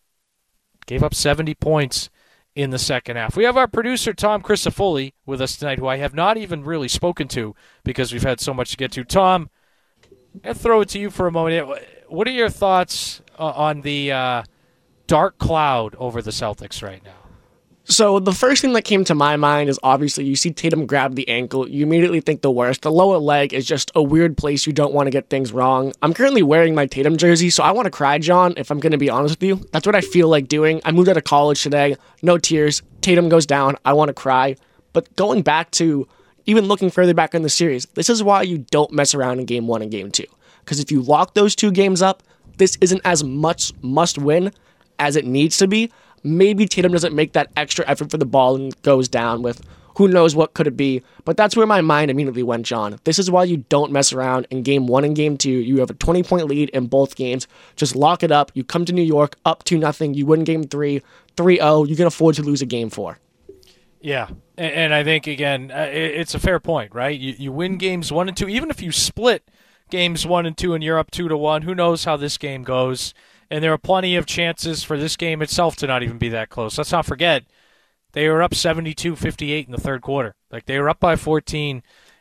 Gave up seventy points in the second half. We have our producer, Tom Crisafulli, with us tonight, who I have not even really spoken to because we've had so much to get to. Tom, I'll throw it to you for a moment. What are your thoughts uh, on the uh, dark cloud over the Celtics right now? So the first thing that came to my mind is obviously you see Tatum grab the ankle, you immediately think the worst. The lower leg is just a weird place you don't want to get things wrong. I'm currently wearing my Tatum jersey, so I want to cry, John, if I'm going to be honest with you. That's what I feel like doing. I moved out of college today, no tears. Tatum goes down, I want to cry. But going back to, even looking further back in the series, this is why you don't mess around in game one and game two. Because if you lock those two games up, this isn't as much must-win as it needs to be. Maybe Tatum doesn't make that extra effort for the ball and goes down with who knows what could it be. But that's where my mind immediately went, John. This is why you don't mess around in game one and game two. You have a twenty-point lead in both games. Just lock it up. You come to New York up two nothing. You win game three, three oh. You can afford to lose a game four. Yeah, and I think, again, it's a fair point, right? You, you win games one and two. Even if you split games one and two and you're up two to one, who knows how this game goes. And there are plenty of chances for this game itself to not even be that close. Let's not forget, they were up seventy-two fifty-eight in the third quarter. Like, they were up by fourteen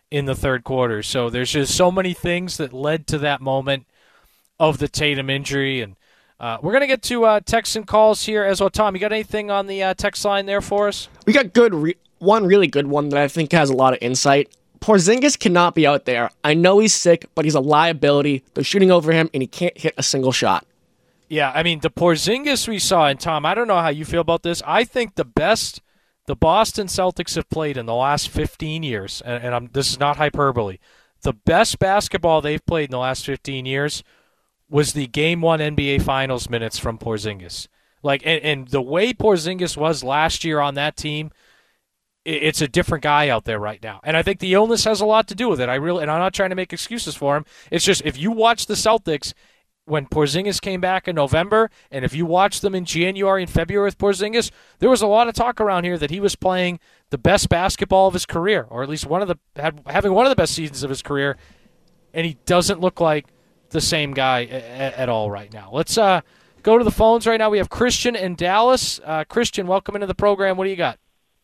in the third quarter. So there's just so many things that led to that moment of the Tatum injury. And uh, we're going to get to uh, texts and calls here as well. Tom, you got anything on the uh, text line there for us? We got good re- one really good one that I think has a lot of insight. Porzingis cannot be out there. I know he's sick, but he's a liability. They're shooting over him, and he can't hit a single shot. Yeah, I mean, the Porzingis we saw, and Tom, I don't know how you feel about this. I think the best the Boston Celtics have played in the last fifteen years, and, and I'm, this is not hyperbole, the best basketball they've played in the last fifteen years was the Game one N B A Finals minutes from Porzingis. Like, and, and the way Porzingis was last year on that team, it's a different guy out there right now. And I think the illness has a lot to do with it. I really, and I'm not trying to make excuses for him. It's just, if you watch the Celtics when Porzingis came back in November, and if you watch them in January and February with Porzingis, there was a lot of talk around here that he was playing the best basketball of his career, or at least one of the had, having one of the best seasons of his career, and he doesn't look like the same guy a, at all right now. Let's uh, go to the phones right now. We have Christian in Dallas. Uh, Christian, welcome into the program. What do you got?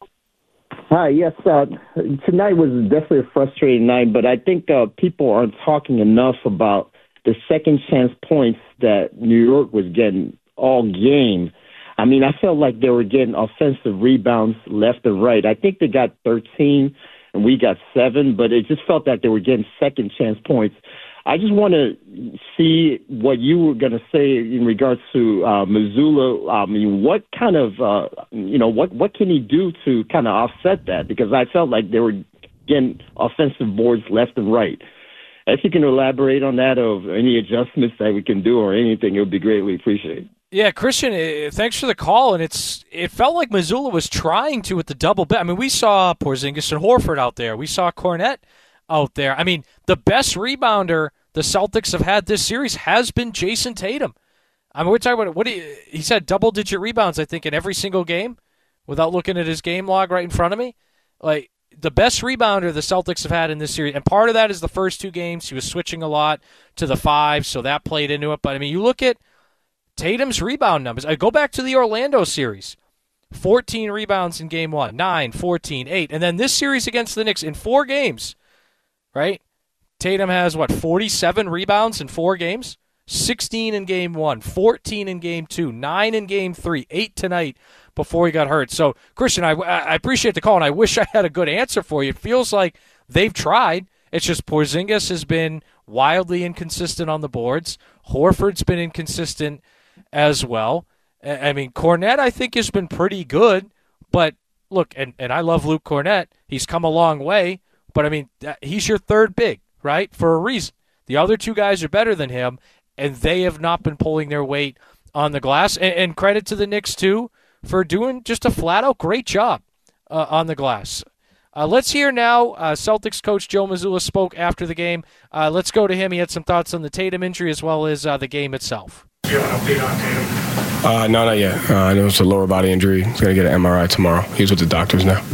Hi, yes. Uh, tonight was definitely a frustrating night, but I think uh, people aren't talking enough about the second chance points that New York was getting all game. I mean, I felt like they were getting offensive rebounds left and right. I think they got thirteen and we got seven, but it just felt like they were getting second chance points. I just want to see what you were going to say in regards to uh, Mazzulla. I mean, what kind of, uh, you know, what, what can he do to kind of offset that? Because I felt like they were getting offensive boards left and right. If you can elaborate on that, of any adjustments that we can do or anything, it would be greatly appreciated. Yeah, Christian, thanks for the call. And it's it felt like Mazzulla was trying to with the double bet. I mean, we saw Porzingis and Horford out there. We saw Kornet out there. I mean, the best rebounder the Celtics have had this series has been Jason Tatum. I mean, we're talking about, what do you, he said double-digit rebounds, I think, in every single game, without looking at his game log right in front of me. Like, the best rebounder the Celtics have had in this series, and part of that is the first two games. He was switching a lot to the five, so that played into it. But, I mean, you look at Tatum's rebound numbers. I go back to the Orlando series. fourteen rebounds in game one, nine, fourteen, eight. And then this series against the Knicks in four games, right? Tatum has, what, forty-seven rebounds in four games? sixteen in game one, fourteen in game two, nine in game three, eight tonight before he got hurt. So, Christian, I, I appreciate the call, and I wish I had a good answer for you. It feels like they've tried. It's just Porzingis has been wildly inconsistent on the boards. Horford's been inconsistent as well. I mean, Kornet, I think, has been pretty good. But, look, and, and I love Luke Kornet. He's come a long way. But, I mean, he's your third big, right, for a reason. The other two guys are better than him, and they have not been pulling their weight on the glass. And, and credit to the Knicks, too, for doing just a flat-out great job uh, on the glass. Uh, let's hear now. Uh, Celtics coach Joe Mazzulla spoke after the game. Uh, let's go to him. He had some thoughts on the Tatum injury as well as uh, the game itself. Do you have an update on Tatum? Uh, no, not yet. Uh, I know it's a lower body injury. He's going to get an M R I tomorrow. He's with the doctors now.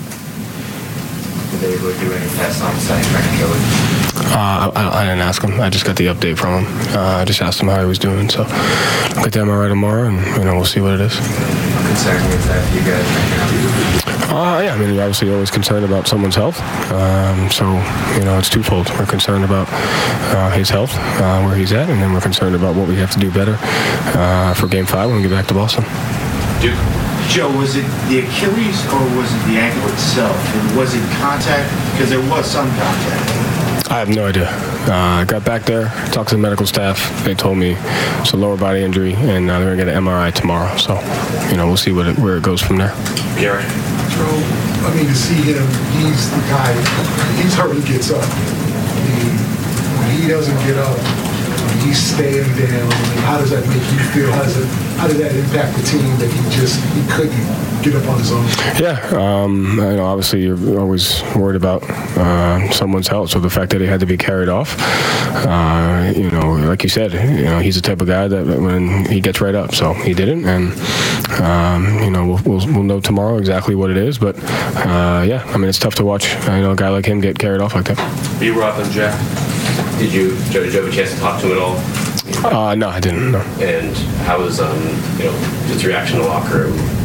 Did they able to do any tests on site for any killer? Uh, I, I didn't ask him. I just got the update from him. Uh, I just asked him how he was doing. So I'll get the M R I tomorrow, and you know we'll see what it is. How concerned is that for you guys right now? Uh, yeah, I mean, you're obviously always concerned about someone's health. Um, so you know it's twofold. We're concerned about uh, his health, uh, where he's at, and then we're concerned about what we have to do better uh, for Game Five when we get back to Boston. Dude. Joe, was it the Achilles or was it the ankle itself? And was it contact? Because there was some contact. I have no idea. Uh, I got back there, talked to the medical staff. They told me it's a lower body injury, and uh, they're going to get an M R I tomorrow. So, you know, we'll see what it, where it goes from there. Gary. Joe, I mean, to see him, he's the guy, he's hurt, he gets up. I mean, when he doesn't get up, he's staying down. I mean, how does that make you feel? How does it, how did that impact the team that he just he couldn't get up on his own? Yeah, um, you know, obviously you're always worried about uh, someone's health. So the fact that he had to be carried off, uh, you know, like you said, you know, he's the type of guy that when he gets right up. So he didn't, and um, you know, we'll, we'll we'll know tomorrow exactly what it is. But uh, yeah, I mean, it's tough to watch. You know, a guy like him get carried off like that. B-Rob and Jack. Did you, Joe, did you have a chance to talk to him at all? Uh, no, I didn't. No. And how was, um, you know, his reaction in the locker room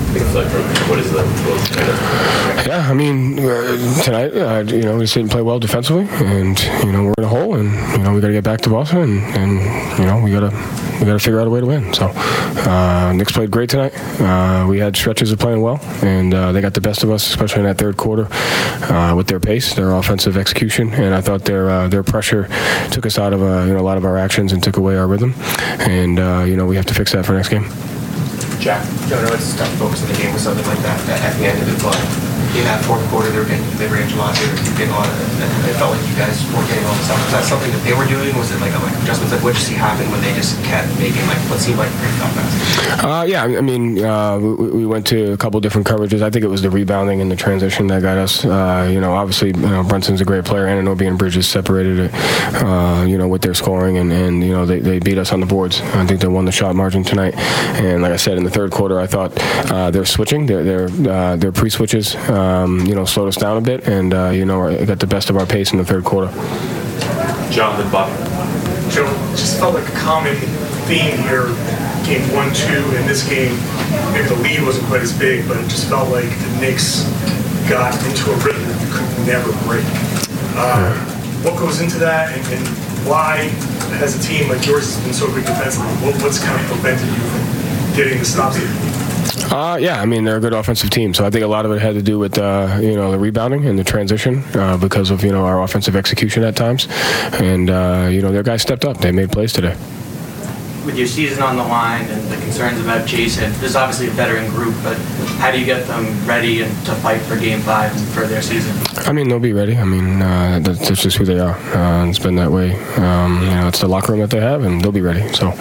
things like that? What is the goal? Yeah, I mean, uh, tonight, uh, you know, we just didn't play well defensively, and you know, we're in a hole, and you know, we got to get back to Boston, and, and you know, we got to we got to figure out a way to win. So, uh, Knicks played great tonight. Uh, we had stretches of playing well, and uh, they got the best of us, especially in that third quarter, uh, with their pace, their offensive execution, and I thought their uh, their pressure took us out of uh, you know a lot of our actions and took away our rhythm, and uh, you know, we have to fix that for next game. Jack, I know it's tough to focus on the game with something like that at the end of it, but in that fourth quarter, they were getting, they were getting a lot, they were getting a lot of it. It felt like you guys weren't getting all the stuff. Was that something that they were doing? Was it like a, like adjustments? Like what did you see happen when they just kept making like what seemed like great offense? Uh, yeah, I mean, uh, we, we went to a couple different coverages. I think it was the rebounding and the transition that got us. Uh, you know, obviously, you know, Brunson's a great player. Anunoby and Bridges separated it, uh, you know, with their scoring, and, and you know, they, they beat us on the boards. I think they won the shot margin tonight. And like I said, in the third quarter, I thought uh, they're switching, their their uh, their pre-switches, um, you know, slowed us down a bit, and uh, you know, got the best of our pace in the third quarter. Jonathan Buck. Joe, just felt like a common theme here, game one, two, in this game. Maybe the lead wasn't quite as big, but it just felt like the Knicks got into a rhythm that you could never break. Uh, what goes into that, and, and why, as a team like yours has been so good defensively, what, what's kind of prevented you from getting the stops here? Uh, yeah, I mean, they're a good offensive team, so I think a lot of it had to do with, uh, you know, the rebounding and the transition uh, because of, you know, our offensive execution at times. And, uh, you know, their guys stepped up. They made plays today. With your season on the line and the concerns about Jason, there's obviously a veteran group, but how do you get them ready and to fight for Game Five and for their season? I mean, they'll be ready. I mean, uh, that's, that's just who they are. Uh, it's been that way. Um, you know, it's the locker room that they have, and they'll be ready. So,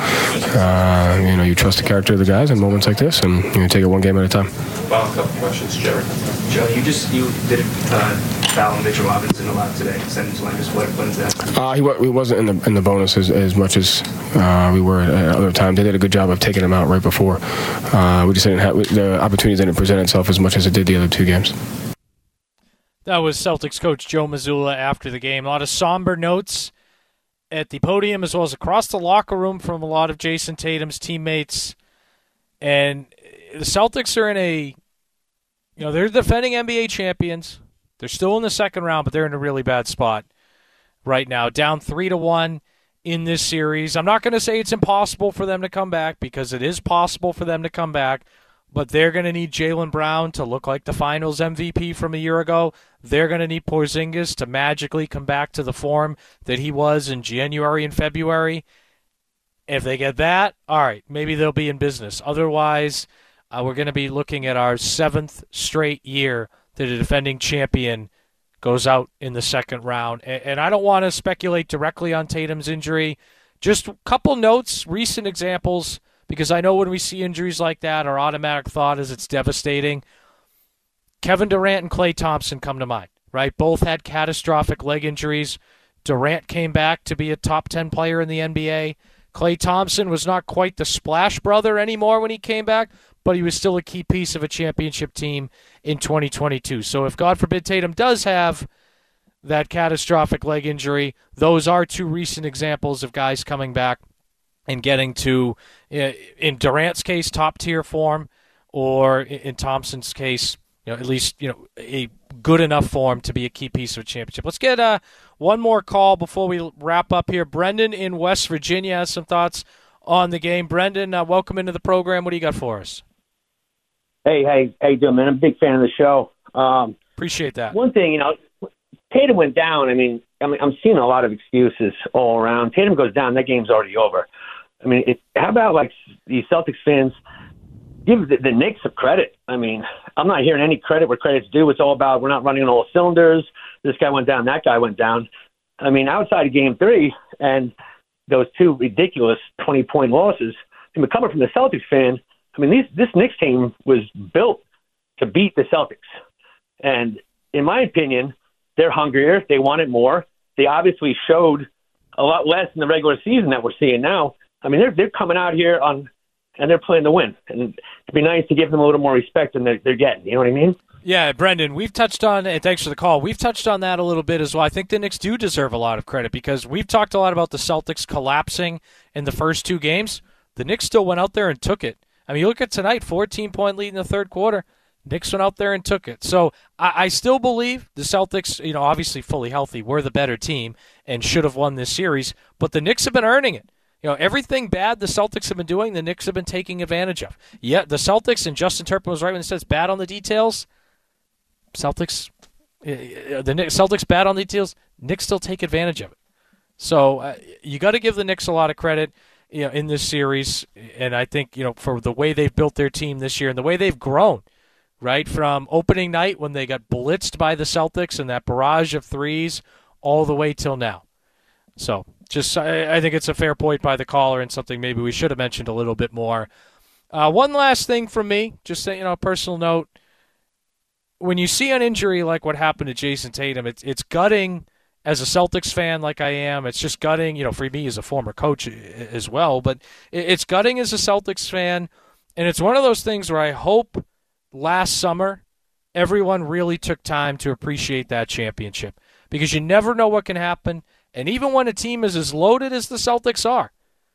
uh, you know, you trust the character of the guys in moments like this, and you know, take it one game at a time. Final couple questions, Jerry. Joe, you just you did uh, foul Mitchell Robinson a lot today. Sentence language. What, what is that? Uh, he, he wasn't in the in the bonus as, as much as uh, we were at other times. They did a good job of taking him out right before. Uh, we just didn't have the opportunity didn't present itself as much as it did the other two games. That was Celtics coach Joe Mazzulla after the game. A lot of somber notes at the podium as well as across the locker room from a lot of Jason Tatum's teammates. And the Celtics are in a, you know, they're defending N B A champions. They're still in the second round, but they're in a really bad spot right now. Down three to one in this series. I'm not going to say it's impossible for them to come back because it is possible for them to come back. But they're going to need Jaylen Brown to look like the Finals M V P from a year ago. They're going to need Porzingis to magically come back to the form that he was in January and February. If they get that, all right, maybe they'll be in business. Otherwise, uh, we're going to be looking at our seventh straight year that a defending champion goes out in the second round. And, and I don't want to speculate directly on Tatum's injury. Just a couple notes, recent examples, because I know when we see injuries like that, our automatic thought is it's devastating. Kevin Durant and Klay Thompson come to mind, right? Both had catastrophic leg injuries. Durant came back to be a top ten player in the N B A. Klay Thompson was not quite the splash brother anymore when he came back, but he was still a key piece of a championship team in twenty twenty-two. So if, God forbid, Tatum does have that catastrophic leg injury, those are two recent examples of guys coming back and getting to, in Durant's case, top-tier form, or in Thompson's case, you know, at least, you know, a good enough form to be a key piece of a championship. Let's get uh, one more call before we wrap up here. Brendan in West Virginia has some thoughts on the game. Brendan, uh, welcome into the program. What do you got for us? Hey, hey, how you doing, man? I'm a big fan of the show. Um, Appreciate that. One thing, you know, Tatum went down. I mean, I mean, I'm seeing a lot of excuses all around. Tatum goes down, that game's already over. I mean, it, how about, like, the Celtics fans give the, the Knicks some credit? I mean, I'm not hearing any credit where credit's due. It's all about we're not running on all cylinders. This guy went down, that guy went down. I mean, outside of game three and those two ridiculous twenty-point losses, I mean, coming from the Celtics fan, I mean, these, this Knicks team was built to beat the Celtics. And in my opinion, they're hungrier. They wanted more. They obviously showed a lot less in the regular season that we're seeing now. I mean, they're they're coming out here on, and they're playing to win. And it'd be nice to give them a little more respect than they're, they're getting. You know what I mean? Yeah, Brendan, we've touched on, and thanks for the call, we've touched on that a little bit as well. I think the Knicks do deserve a lot of credit because we've talked a lot about the Celtics collapsing in the first two games. The Knicks still went out there and took it I mean, you look at tonight, fourteen-point lead in the third quarter. Knicks went out there and took it. So I, I still believe the Celtics, you know, obviously fully healthy, were the better team and should have won this series. But the Knicks have been earning it. You know, everything bad the Celtics have been doing, the Knicks have been taking advantage of. Yeah, the Celtics, and Justin Turpin was right when he says bad on the details. Celtics, the Celtics bad on the details. Knicks still take advantage of it. So uh, you got to give the Knicks a lot of credit, you know, in this series. And I think, you know, for the way they've built their team this year and the way they've grown, right, from opening night when they got blitzed by the Celtics and that barrage of threes all the way till now. So just I, I think it's a fair point by the caller and something maybe we should have mentioned a little bit more. Uh, one last thing from me, just you know, a personal note. When you see an injury like what happened to Jason Tatum, it's it's gutting as a Celtics fan like I am. It's just gutting, you know, for me as a former coach as well. But it's gutting as a Celtics fan, and it's one of those things where I hope last summer everyone really took time to appreciate that championship, because you never know what can happen. And even when a team is as loaded as the Celtics are,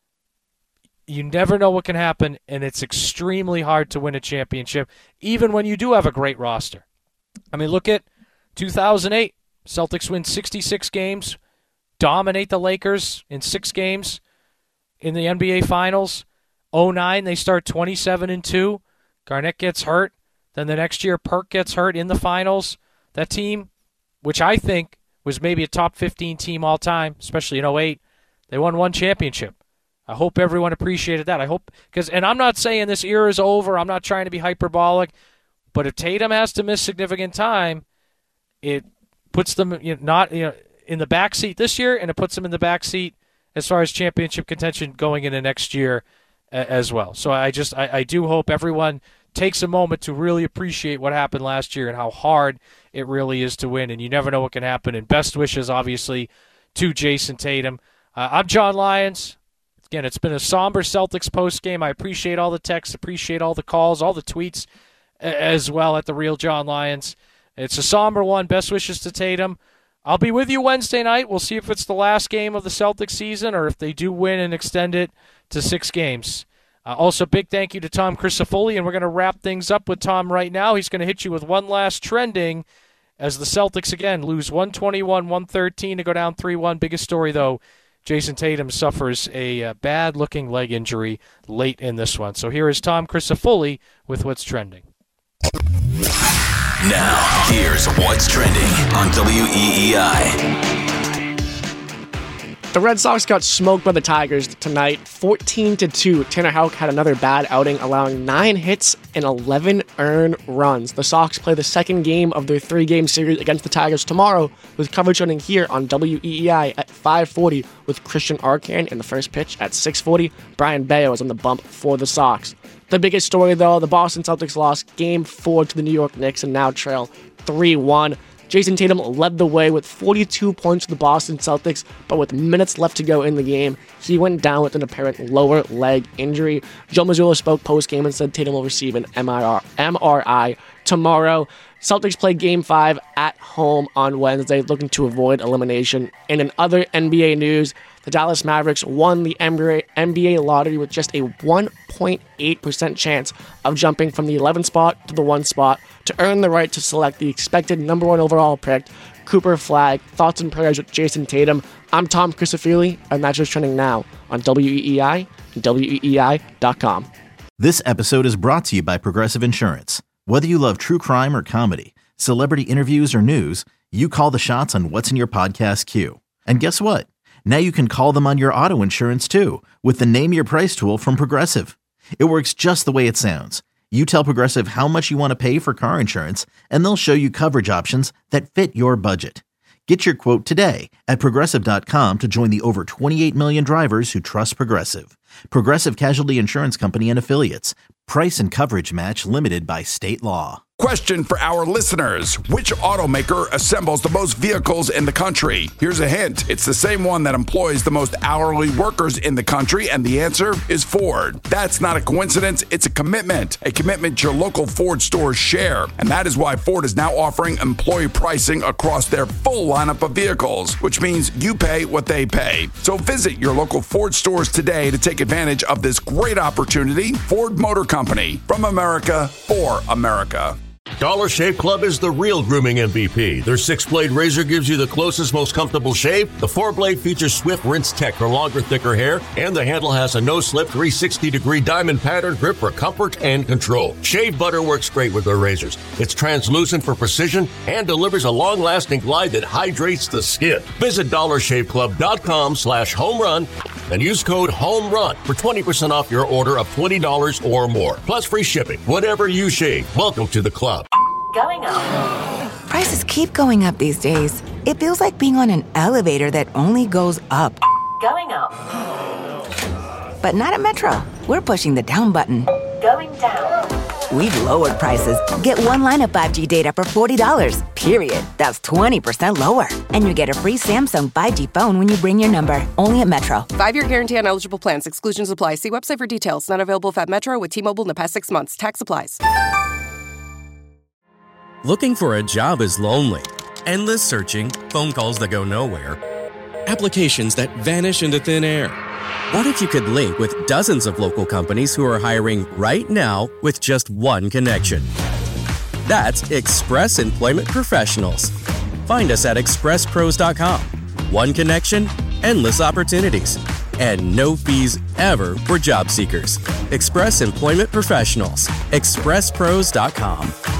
you never know what can happen, and it's extremely hard to win a championship, even when you do have a great roster. I mean, look at two thousand eight. Celtics win sixty-six games, dominate the Lakers in six games in the N B A Finals. oh nine, they start twenty-seven and two. Garnett gets hurt. Then the next year, Perk gets hurt in the finals. That team, which I think was maybe a top fifteen team all time, especially in oh eight, they won one championship. I hope everyone appreciated that. I hope, because, and I'm not saying this era is over. I'm not trying to be hyperbolic, but if Tatum has to miss significant time, it puts them, you know, not, you know, in the backseat this year, and it puts them in the backseat as far as championship contention going into next year as well. So I just, I, I do hope everyone takes a moment to really appreciate what happened last year and how hard it really is to win, and you never know what can happen. And best wishes, obviously, to Jason Tatum. Uh, I'm John Lyons. Again, it's been a somber Celtics postgame. I appreciate all the texts, appreciate all the calls, all the tweets as well at The Real John Lyons. It's a somber one. Best wishes to Tatum. I'll be with you Wednesday night. We'll see if it's the last game of the Celtics season or if they do win and extend it to six games. Uh, also, big thank you to Tom Crisafulli, and we're going to wrap things up with Tom right now. He's going to hit you with one last trending as the Celtics, again, lose one twenty-one one thirteen to go down three one. Biggest story, though, Jason Tatum suffers a uh, bad-looking leg injury late in this one. So here is Tom Crisafulli with what's trending. Now, here's what's trending on W E E I. The Red Sox got smoked by the Tigers tonight, fourteen to two. Tanner Houck had another bad outing, allowing nine hits and eleven earned runs. The Sox play the second game of their three-game series against the Tigers tomorrow, with coverage running here on W E E I at five forty with Christian Arcand in the first pitch at six forty. Brian Bayo is on the bump for the Sox. The biggest story, though, the Boston Celtics lost Game four to the New York Knicks and now trail three one. Jason Tatum led the way with forty-two points for the Boston Celtics, but with minutes left to go in the game, he went down with an apparent lower leg injury. Joe Mazzulla spoke post-game and said Tatum will receive an M R I tomorrow. Celtics play Game five at home on Wednesday, looking to avoid elimination. And in other N B A news, the Dallas Mavericks won the N B A lottery with just a one point eight percent chance of jumping from the eleventh spot to the one spot to earn the right to select the expected number one overall pick, Cooper Flagg. Thoughts and prayers with Jason Tatum. I'm Tom Crisafulli, and that's what's trending now on W E E I and W E E I dot com. This episode is brought to you by Progressive Insurance. Whether you love true crime or comedy, celebrity interviews or news, you call the shots on what's in your podcast queue. And guess what? Now you can call them on your auto insurance too with the Name Your Price tool from Progressive. It works just the way it sounds. You tell Progressive how much you want to pay for car insurance, and they'll show you coverage options that fit your budget. Get your quote today at Progressive dot com to join the over twenty-eight million drivers who trust Progressive. Progressive Casualty Insurance Company and Affiliates. Price and coverage match limited by state law. Question for our listeners. Which automaker assembles the most vehicles in the country? Here's a hint. It's the same one that employs the most hourly workers in the country, and the answer is Ford. That's not a coincidence. It's a commitment. A commitment your local Ford stores share. And that is why Ford is now offering employee pricing across their full lineup of vehicles, which means you pay what they pay. So visit your local Ford stores today to take advantage of this great opportunity. Ford Motor Company, from America for America. Dollar Shave Club is the real grooming M V P. Their six-blade razor gives you the closest, most comfortable shave. The four-blade features Swift Rinse Tech for longer, thicker hair, and the handle has a no-slip three sixty degree diamond pattern grip for comfort and control. Shave butter works great with their razors. It's translucent for precision and delivers a long-lasting glide that hydrates the skin. Visit dollar shave club dot com slash home run and use code HOMERUN for twenty percent off your order of twenty dollars or more, plus free shipping. Whatever you shave, welcome to the club. Going up. Prices keep going up these days. It feels like being on an elevator that only goes up. Going up. But not at Metro. We're pushing the down button. Going down. We've lowered prices. Get one line of five G data for forty dollars, period. That's twenty percent lower. And you get a free Samsung five G phone when you bring your number. Only at Metro. Five-year guarantee on eligible plans. Exclusions apply. See website for details. Not available if at Metro with T-Mobile in the past six months. Tax applies. Looking for a job is lonely. Endless searching, phone calls that go nowhere, applications that vanish into thin air. What if you could link with dozens of local companies who are hiring right now with just one connection? That's Express Employment Professionals. Find us at express pros dot com. One connection, endless opportunities, and no fees ever for job seekers. Express Employment Professionals. express pros dot com.